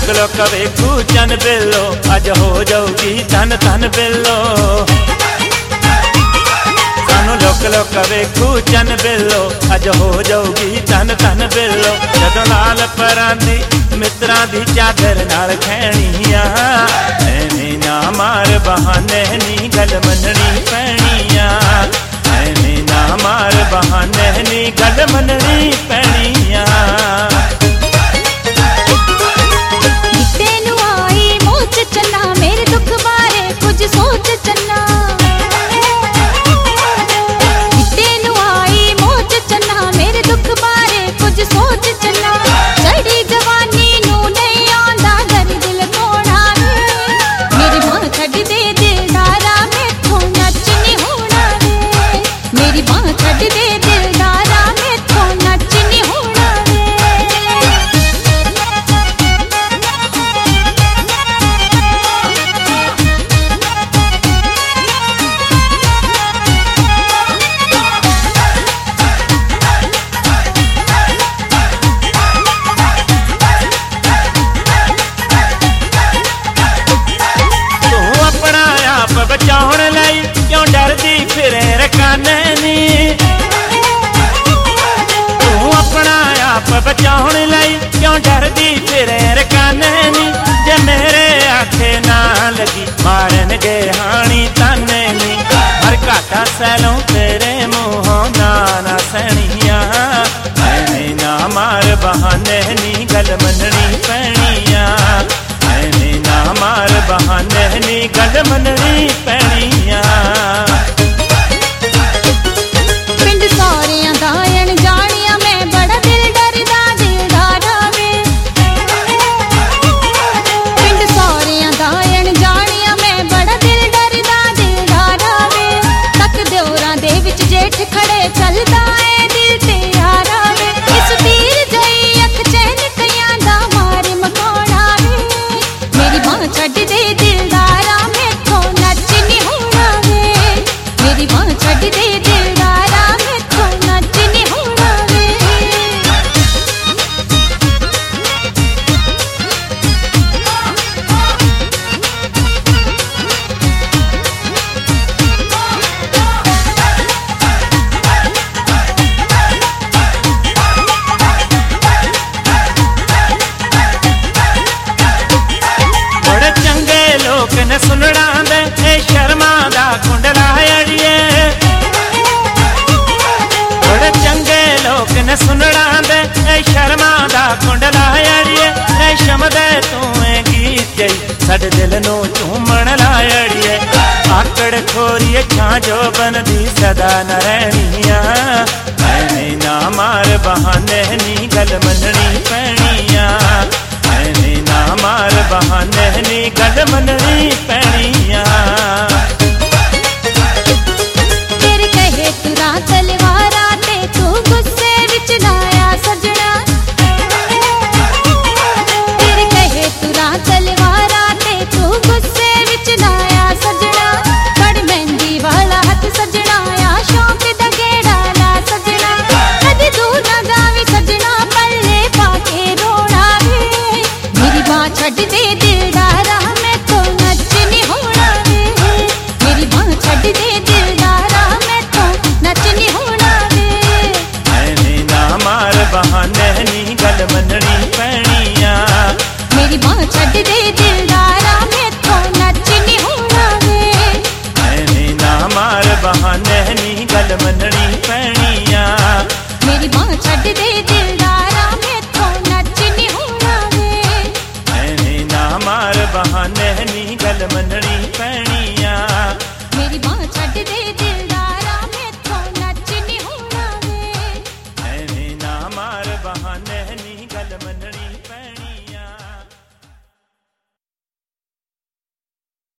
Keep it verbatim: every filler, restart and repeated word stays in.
Look look वेखू चन बिल्लो अज हो जाऊगी धन धन बिल्लो। सानू लुक लुक वेखू चन बिल्लो अज हो जाऊगी धन धन बिल्लो। जदों लाल परांदी मित्रां दी चादर नाल खैणिया एवें ना मार बहाने नी गल मननी पैणिया। एवें ना मार बहाने नी गल मननी पैणिया। तेनू आई मोच चन्ना मेरे दुख बारे कुछ सोच चन्ना। तेनू आई मोच चन्ना मेरे दुख बारे कुछ सोच चन्ना। चढ़ी जवानी नू नहीं आंदा घर दिल तोड़ा रे। मेरी मां छड्ड दे दिलदारा मैथों नच नहीं होना रे। मेरी मां छड्ड दे दिलदारा मैथों नच नहीं होना रे। बचाउण लई क्यों डरदी फिरे रकाने नी। तू अपना आप बचाउण लई क्यों डरदी फिरे रकाने नी। जे मेरे आखे ना लगी मारन गे हाणी ताने नी। हर घाटा सैलों तेरे मुंहों ना ना सैणिया। एवें ना मार बहाने नी गल मननी पैणिया। एवें ना मार बहाने नी गल मननी पैणिया। पिंड सारियां दा अणजाणिया मैं बड़ा दिल डरदा दिलदारा वे। पिंड सारियां दा अणजाणिया मैं बड़ा दिल डरदा दिलदारा वे। तक दियोरां दे विच जेठ खड़े चलदा ए दिल ते यारा वे। इस तीर जई अख चैन कयां दा मार मकोड़ा वे। मेरी मां छड्ड दे दिलदारा मैथों नच नहीं होना वे। मेरी मां छड्ड दे दिलदारा मैथों नच नहीं होना वे। बड़े चंगे लोग ने सुनना दे ए शर्मा दा कुंडला अड़िए। बड़े चंगे लोग ने सुनना दे ए शर्मा दा कुंडला अड़िए। रेशम दे तू गीत गई साडे दिल नू झूमण ला अड़िए। आकड़ खोरी छां जो बनदी सदा न रहनिया। एवें ना मार बहाने नी गल मननी पैणिया। एवें ना मार बहाने नी गल मननी पैणिया। तेरे कहे तुरा तलवारा ते तू गुस्से विच ना आ सजना। तेरे कहे तुरा तलवारा ते तू गुस्से विच ना आ सजना। बड़ मेहंदी वाला हथ सजना आ शौक दा गेड़ा ला सजना। कदी दूर ना जावी सजना पल्ले पाके रोना वे। मेरी मां छड्ड दे दिलदारा मैथों नच नहीं होना वे। मेरी मां छड्ड दे दिलदारा मैथों नच नहीं होना वे। एवें ना मार बहाने नी गल मननी पैणिया। मेरी मां छड्ड दे दिलदारा मैथों नच नहीं होना वे। एवें ना मार बहाने नी गल मननी पैणिया। मेरी मां छड्ड दे दिलदारा मैथों नच नहीं होना वे। एवें ना मार बहाने नी गल मननी